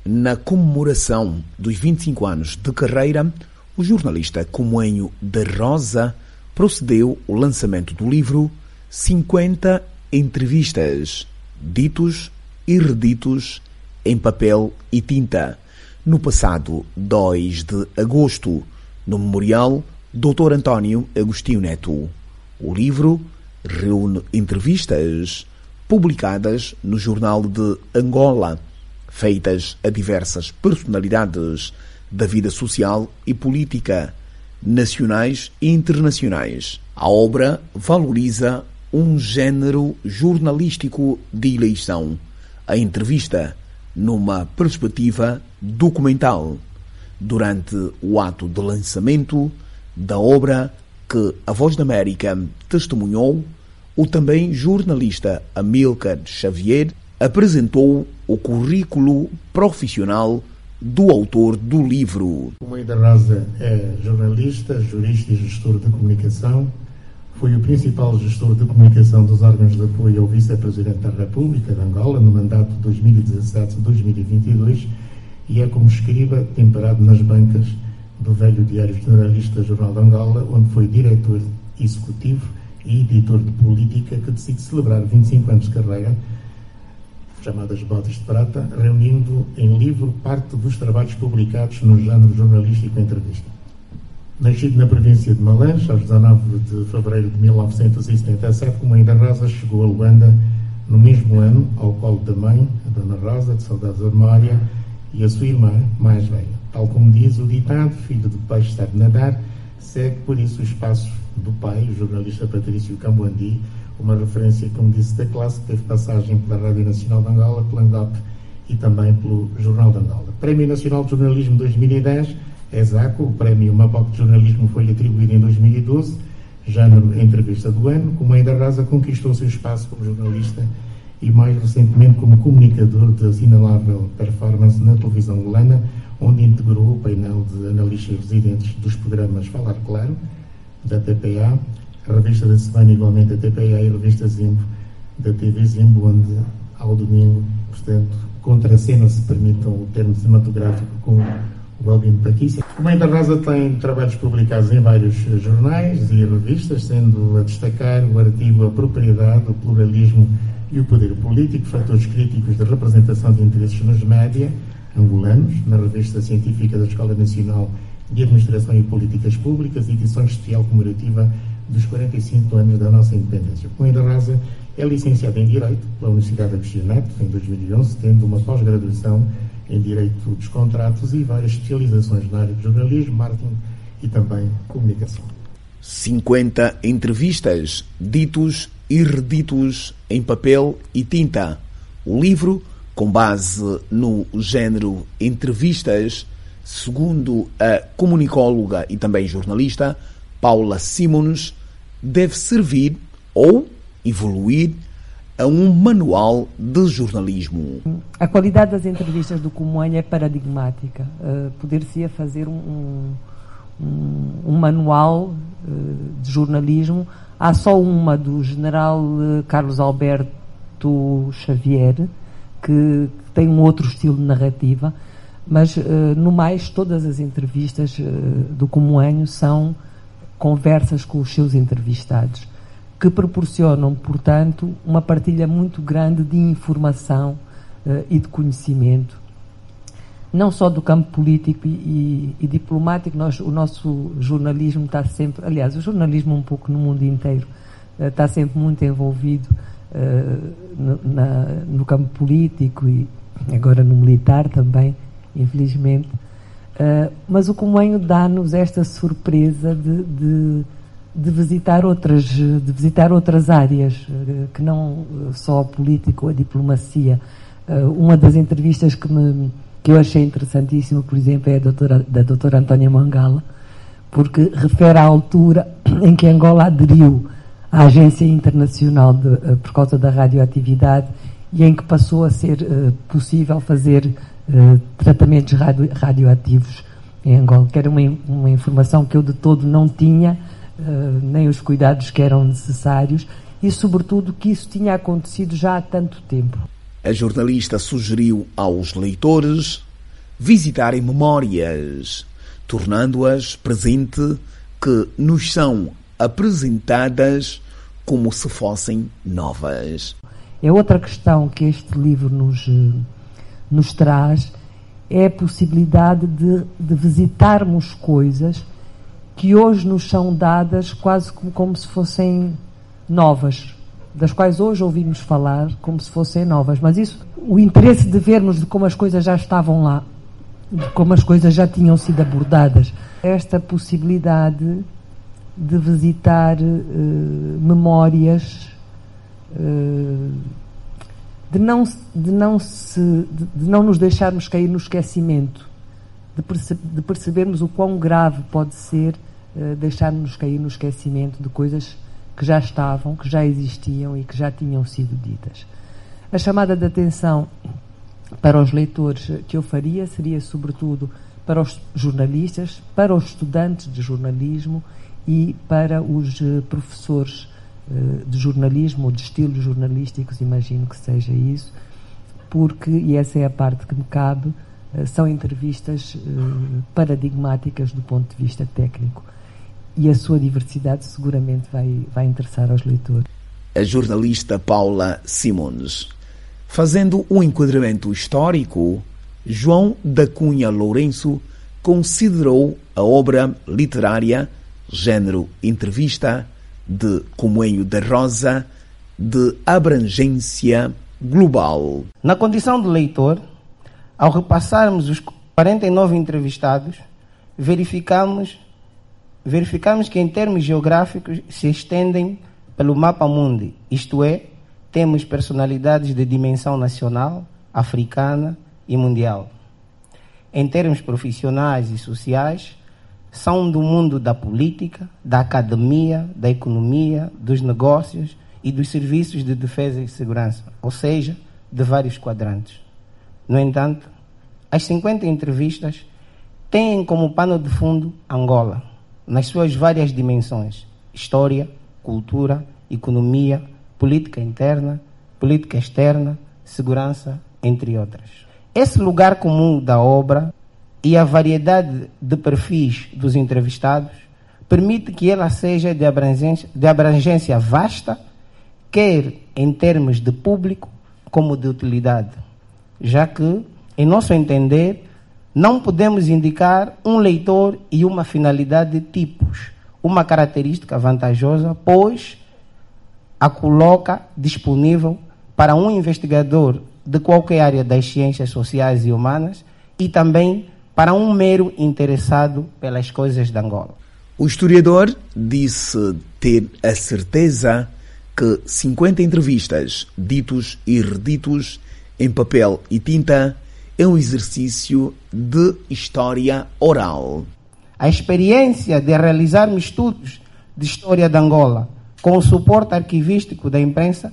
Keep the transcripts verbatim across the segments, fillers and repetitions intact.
Na comemoração dos vinte e cinco anos de carreira, o jornalista Comoenho da Rosa procedeu ao lançamento do livro cinquenta entrevistas, ditos e reditos em papel e tinta, no passado dois de agosto, no Memorial doutor António Agostinho Neto. O livro reúne entrevistas publicadas no Jornal de Angola, feitas a diversas personalidades da vida social e política, nacionais e internacionais. A obra valoriza um género jornalístico de eleição, a entrevista, numa perspectiva documental. Durante o ato de lançamento da obra, que a Voz da América testemunhou, o também jornalista Amílcar Xavier apresentou o currículo profissional do autor do livro. Comoenho da Rosa é jornalista, jurista e gestor de comunicação. Foi o principal gestor de comunicação dos órgãos de apoio ao Vice-Presidente da República de Angola no mandato de dois mil e dezassete a dois mil e vinte e dois e é como escriba temperado nas bancas do velho Diário Generalista Jornal de Angola, onde foi diretor executivo e editor de política, que decide celebrar vinte e cinco anos de carreira, chamadas Botas de Prata, reunindo em livro parte dos trabalhos publicados no género jornalístico entrevista. Nascido na província de Malange, aos dezanove de fevereiro de mil novecentos e setenta e sete, Comoenho da Rosa chegou a Luanda no mesmo ano, ao colo da mãe, a Dona Rosa, de saudades da memória, e a sua irmã mais velha. Tal como diz o ditado, filho de peixe sabe nadar, segue por isso os passos do pai, o jornalista Patrício Camboandi, uma referência, como disse, da classe, que teve passagem pela Rádio Nacional de Angola, pela Angop e também pelo Jornal de Angola. Prémio Nacional de Jornalismo dois mil e dez, ESACO, o Prémio Mapoc de Jornalismo foi atribuído em dois mil e doze, género Entrevista do Ano. Comoenho da Rosa conquistou seu espaço como jornalista e mais recentemente como comunicador de assinalável performance na televisão angolana, onde integrou o painel de analistas residentes dos programas Falar Claro, da T P A, a revista da semana igualmente da T P A e a revista Zimbo, da T V Zimbo, onde ao domingo, portanto, contracena, se permitam o termo cinematográfico, com o Albino Paquícia. Comoenho da Rosa tem trabalhos publicados em vários jornais e revistas, sendo a destacar o artigo A Propriedade, o Pluralismo e o Poder Político, fatores críticos da representação de interesses nos média angolanos, na revista científica da Escola Nacional de Administração e Políticas Públicas, edição especial comemorativa dos quarenta e cinco anos da nossa independência. Comoenho da Rosa é licenciado em Direito pela Universidade de Agostinho Neto em dois mil e onze, tendo uma pós-graduação em Direito dos Contratos e várias especializações na área de jornalismo, marketing e também comunicação. cinquenta entrevistas, ditos e reditos em papel e tinta. O livro, com base no género entrevistas, segundo a comunicóloga e também jornalista Paula Simons, deve servir ou evoluir a um manual de jornalismo. A qualidade das entrevistas do Comoenho é paradigmática. Uh, Poder-se-ia fazer um, um, um manual uh, de jornalismo. Há só uma do general uh, Carlos Alberto Xavier, que tem um outro estilo de narrativa, mas uh, no mais todas as entrevistas uh, do Comoenho são conversas com os seus entrevistados, que proporcionam, portanto, uma partilha muito grande de informação uh, e de conhecimento, não só do campo político e, e, e diplomático. Nós, o nosso jornalismo está sempre, aliás, o jornalismo um pouco no mundo inteiro, uh, está sempre muito envolvido uh, no, na, no campo político e agora no militar também, infelizmente. Uh, mas o Comoenho dá-nos esta surpresa de, de, de, visitar outras, de visitar outras áreas, uh, que não só a política ou a diplomacia. Uh, uma das entrevistas que, me, que eu achei interessantíssima, por exemplo, é a doutora, da doutora Antónia Mangala, porque refere à altura em que Angola aderiu à Agência Internacional de, uh, por causa da radioatividade, e em que passou a ser uh, possível fazer uh, tratamentos radio, radioativos em Angola, que era uma, uma informação que eu de todo não tinha, uh, nem os cuidados que eram necessários, e sobretudo que isso tinha acontecido já há tanto tempo. A jornalista sugeriu aos leitores visitarem memórias, tornando-as presente que nos são apresentadas como se fossem novas. É outra questão que este livro nos, nos traz, é a possibilidade de, de visitarmos coisas que hoje nos são dadas quase como, como se fossem novas, das quais hoje ouvimos falar como se fossem novas. Mas isso, o interesse de vermos de como as coisas já estavam lá, de como as coisas já tinham sido abordadas, esta possibilidade de visitar uh, memórias, uh, de, não, de, não se, de, de não nos deixarmos cair no esquecimento, de, perce, de percebermos o quão grave pode ser uh, deixarmos cair no esquecimento de coisas que já estavam, que já existiam e que já tinham sido ditas. A chamada de atenção para os leitores que eu faria seria sobretudo para os jornalistas, para os estudantes de jornalismo e para os uh, professores uh, de jornalismo ou de estilos jornalísticos, imagino que seja isso, porque, e essa é a parte que me cabe, uh, são entrevistas uh, paradigmáticas do ponto de vista técnico. E a sua diversidade seguramente vai, vai interessar aos leitores. A jornalista Paula Simões. Fazendo um enquadramento histórico, João da Cunha Lourenço considerou a obra literária, género entrevista, de Comoenho da Rosa, de abrangência global. Na condição de leitor, ao repassarmos os quarenta e nove entrevistados, verificamos, verificamos que em termos geográficos se estendem pelo mapa mundi, isto é, temos personalidades de dimensão nacional, africana e mundial. Em termos profissionais e sociais, são do mundo da política, da academia, da economia, dos negócios e dos serviços de defesa e segurança, ou seja, de vários quadrantes. No entanto, as cinquenta entrevistas têm como pano de fundo Angola, nas suas várias dimensões: história, cultura, economia, política interna, política externa, segurança, entre outras. Esse lugar comum da obra e a variedade de perfis dos entrevistados permite que ela seja de abrangência, de abrangência vasta, quer em termos de público como de utilidade, já que, em nosso entender, não podemos indicar um leitor e uma finalidade de tipos, uma característica vantajosa, pois a coloca disponível para um investigador de qualquer área das ciências sociais e humanas e também para um mero interessado pelas coisas de Angola. O historiador disse ter a certeza que cinquenta entrevistas, ditos e reditos, em papel e tinta, é um exercício de história oral. A experiência de realizarmos estudos de história de Angola com o suporte arquivístico da imprensa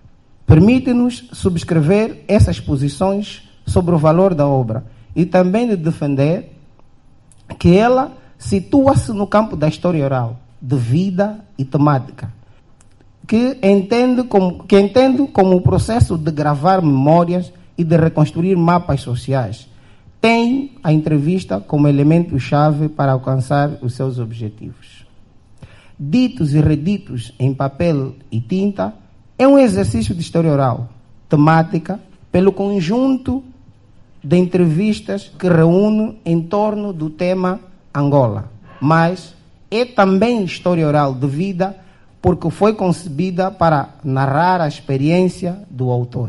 permite-nos subscrever essas posições sobre o valor da obra e também de defender que ela situa-se no campo da história oral, de vida e temática, que entendo como, que entendo como o processo de gravar memórias e de reconstruir mapas sociais. Tem a entrevista como elemento-chave para alcançar os seus objetivos. Ditos e reditos em papel e tinta é um exercício de história oral, temática, pelo conjunto de entrevistas que reúne em torno do tema Angola, mas é também história oral de vida porque foi concebida para narrar a experiência do autor.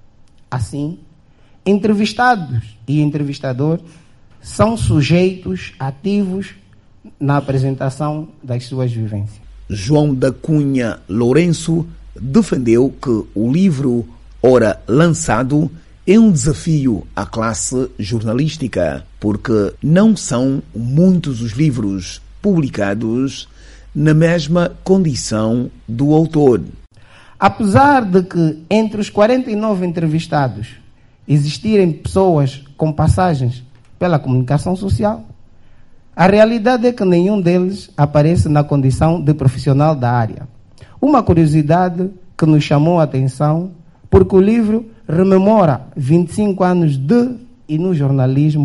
Assim, entrevistados e entrevistador são sujeitos ativos na apresentação das suas vivências. João da Cunha Lourenço defendeu que o livro, ora lançado, é um desafio à classe jornalística, porque não são muitos os livros publicados na mesma condição do autor. Apesar de que entre os quarenta e nove entrevistados existirem pessoas com passagens pela comunicação social, a realidade é que nenhum deles aparece na condição de profissional da área. Uma curiosidade que nos chamou a atenção, porque o livro rememora vinte e cinco anos de e no jornalismo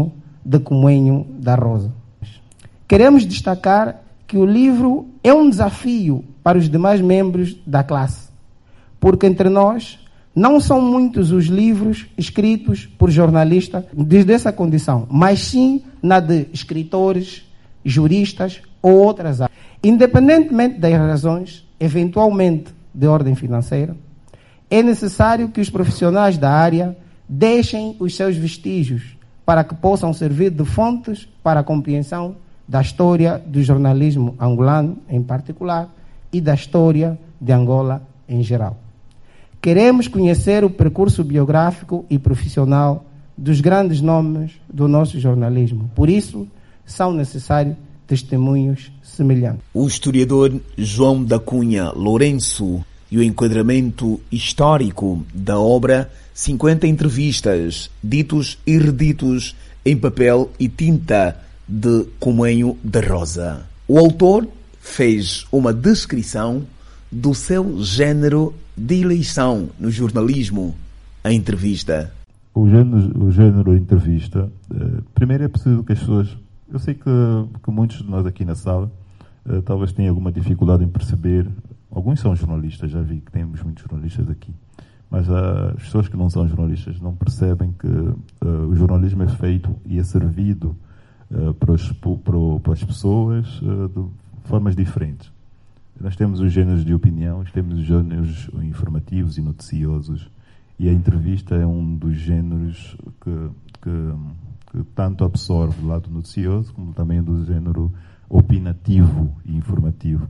de Comunho da Rosa. Queremos destacar que o livro é um desafio para os demais membros da classe, porque entre nós não são muitos os livros escritos por jornalistas desde essa condição, mas sim na de escritores, juristas ou outras áreas. Independentemente das razões, eventualmente de ordem financeira, é necessário que os profissionais da área deixem os seus vestígios para que possam servir de fontes para a compreensão da história do jornalismo angolano em particular e da história de Angola em geral. Queremos conhecer o percurso biográfico e profissional dos grandes nomes do nosso jornalismo. Por isso, são necessários testemunhos semelhantes. O historiador João da Cunha Lourenço e o enquadramento histórico da obra cinquenta entrevistas, ditos e reditos em papel e tinta de Comunho da Rosa. O autor fez uma descrição do seu género de eleição no jornalismo, a entrevista. O género, o género entrevista, eh, primeiro é preciso que as pessoas... Eu sei que, que muitos de nós aqui na sala eh, talvez tenham alguma dificuldade em perceber. Alguns são jornalistas, já vi que temos muitos jornalistas aqui. Mas uh, as pessoas que não são jornalistas não percebem que uh, o jornalismo é feito e é servido uh, para, os, para, para as pessoas uh, de formas diferentes. Nós temos os géneros de opinião, temos os géneros informativos e noticiosos, e a entrevista é um dos géneros que, que, que tanto absorve o lado noticioso como também do género opinativo e informativo.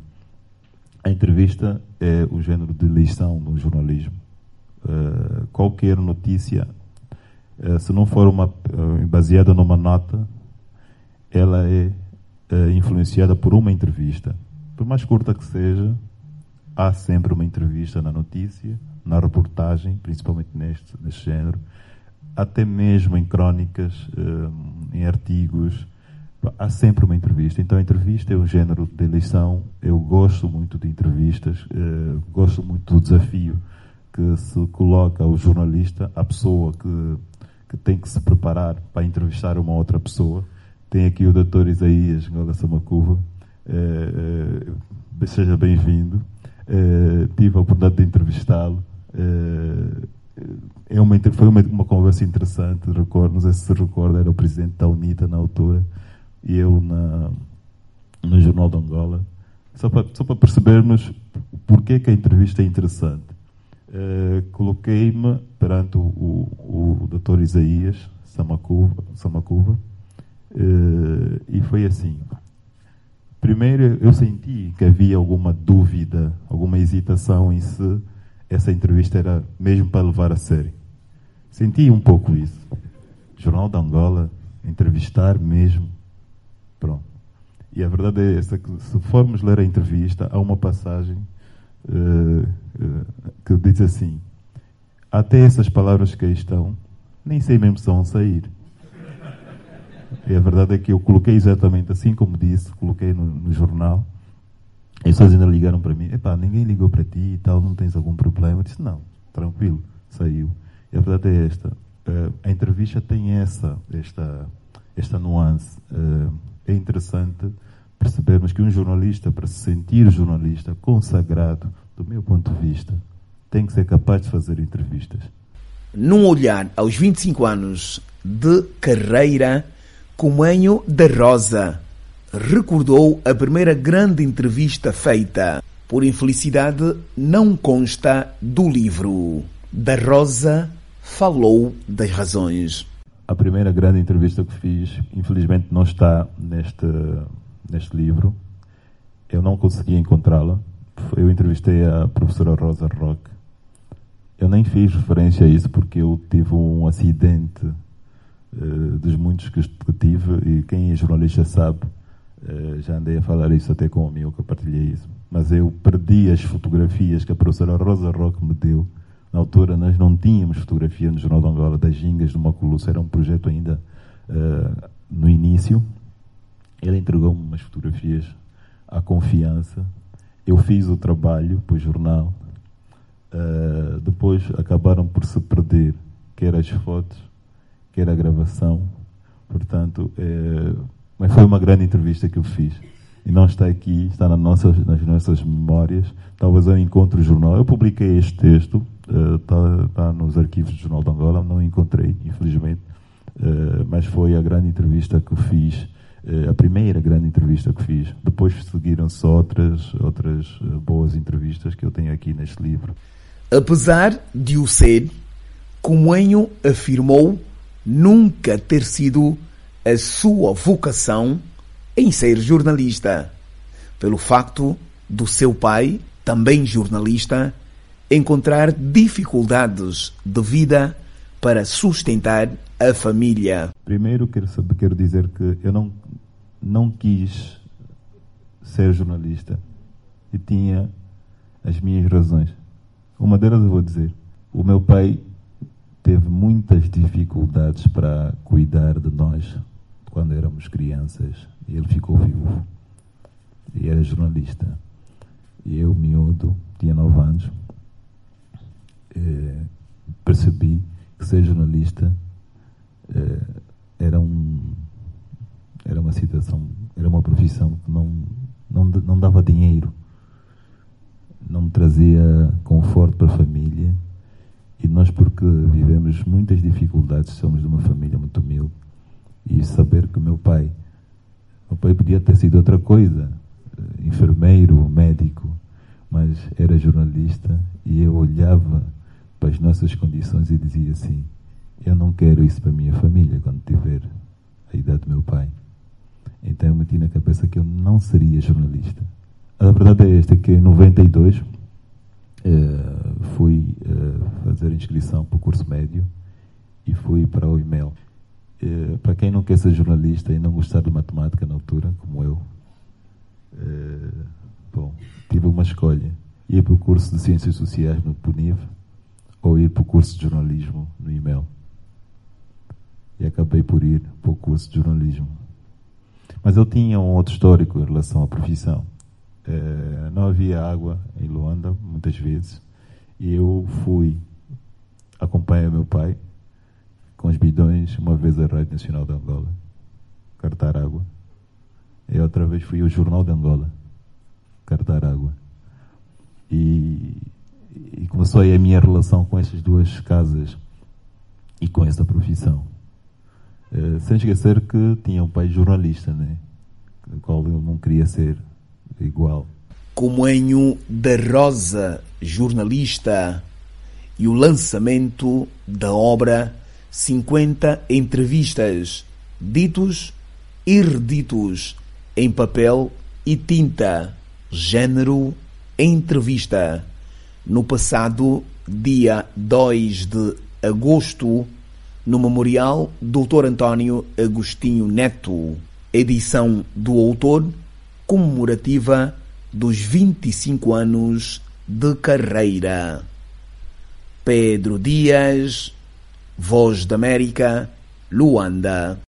A entrevista é o género de eleição no jornalismo. Uh, qualquer notícia, uh, se não for uma, uh, baseada numa nota, ela é uh, influenciada por uma entrevista. Por mais curta que seja, há sempre uma entrevista na notícia, na reportagem, principalmente neste, neste género, até mesmo em crónicas, uh, em artigos, há sempre uma entrevista. Então a entrevista é um género de eleição. Eu gosto muito de entrevistas, uh, gosto muito do desafio que se coloca ao jornalista, a pessoa que, que tem que se preparar para entrevistar uma outra pessoa. Tem aqui o doutor Isaías Ngola Samakuva, eh, eh, seja bem-vindo. Eh, tive a oportunidade de entrevistá-lo. Eh, é uma, foi uma, uma conversa interessante, recordo, não sei se se recorda, era o presidente da UNITA na altura, e eu na, no Jornal de Angola, só para, só para percebermos porquê que a entrevista é interessante. Uh, coloquei-me perante o, o, o doutor Isaías Samakuva, Samakuva uh, e foi assim. Primeiro, eu senti que havia alguma dúvida, alguma hesitação em se essa entrevista era mesmo para levar a sério. Senti um pouco isso. Jornal de Angola, entrevistar mesmo. Pronto. E a verdade é essa, que se formos ler a entrevista, há uma passagem Uh, uh, que diz assim: até essas palavras que aí estão, nem sei mesmo se vão sair. E a verdade é que eu coloquei exatamente assim como disse, coloquei no, no jornal. E as pessoas ainda ligaram para mim: epá, ninguém ligou para ti e tal, não tens algum problema? Eu disse: não, tranquilo, saiu. E a verdade é esta: uh, a entrevista tem essa, esta, esta nuance. Uh, é interessante percebermos que um jornalista, para se sentir jornalista consagrado, do meu ponto de vista, tem que ser capaz de fazer entrevistas. Num olhar aos vinte e cinco anos de carreira, Comunho da Rosa recordou a primeira grande entrevista feita. Por infelicidade, não consta do livro. Da Rosa falou das razões. A primeira grande entrevista que fiz, infelizmente, não está neste... neste livro. Eu não consegui encontrá-la. Eu entrevistei a professora Rosa Roque. Eu nem fiz referência a isso porque eu tive um acidente uh, dos muitos que, que tive, e quem é jornalista sabe, uh, já andei a falar isso até com o amigo que eu partilhei isso. Mas eu perdi as fotografias que a professora Rosa Roque me deu. Na altura nós não tínhamos fotografia no Jornal de Angola das gingas do Maculuço, era um projeto ainda uh, no início. Ele entregou-me umas fotografias à confiança. Eu fiz o trabalho para o jornal. Uh, depois acabaram por se perder, quer as fotos, quer a gravação. portanto, é, mas foi uma grande entrevista que eu fiz. E não está aqui, está na nossa, nas nossas memórias. Talvez eu encontre o jornal. Eu publiquei este texto, uh, está, está nos arquivos do Jornal de Angola, não encontrei, infelizmente. Uh, mas foi a grande entrevista que eu fiz, uh, a primeira grande entrevista que fiz. Depois seguiram-se outras, outras uh, boas entrevistas que eu tenho aqui neste livro. Apesar de o ser, Comoenho afirmou nunca ter sido a sua vocação em ser jornalista, pelo facto do seu pai, também jornalista, encontrar dificuldades de vida para sustentar a família. Primeiro quero saber, quero dizer que eu não, não quis ser jornalista e tinha as minhas razões. Uma delas eu vou dizer, o meu pai teve muitas dificuldades para cuidar de nós quando éramos crianças. E ele ficou vivo. E era jornalista. E eu, miúdo, tinha nove anos, eh, percebi que ser jornalista eh, era, um, era uma situação, era uma profissão que não, não, não dava dinheiro, não me trazia conforto para a família. E nós, porque vivemos muitas dificuldades, somos de uma família muito humilde, e saber que o meu pai O pai podia ter sido outra coisa, enfermeiro, médico, mas era jornalista, e eu olhava para as nossas condições e dizia assim, eu não quero isso para a minha família quando tiver a idade do meu pai. Então eu meti na cabeça que eu não seria jornalista. A verdade é esta, que em noventa e dois eh, fui eh, fazer inscrição para o curso médio e fui para o I M E L. Uh, para quem não quer ser jornalista e não gostar de matemática na altura, como eu, uh, bom, tive uma escolha: ir para o curso de Ciências Sociais no PUNIV ou ir para o curso de jornalismo no I M E L. E acabei por ir para o curso de jornalismo. Mas eu tinha um outro histórico em relação à profissão. Uh, não havia água em Luanda, muitas vezes, e eu fui acompanhar meu pai com os bidões, uma vez a Rádio Nacional de Angola, cartar água. E outra vez fui ao Jornal de Angola, cartar água. E, e começou aí a minha relação com essas duas casas e com essa profissão. Uh, sem esquecer que tinha um pai jornalista, né? Do qual eu não queria ser igual. Comoenho da Rosa, jornalista, e o lançamento da obra cinquenta entrevistas, ditos e reditos, em papel e tinta, género entrevista. No passado dia dois de agosto, no Memorial doutor António Agostinho Neto, edição do autor comemorativa dos vinte e cinco anos de carreira. Pedro Dias, Voz da América, Luanda.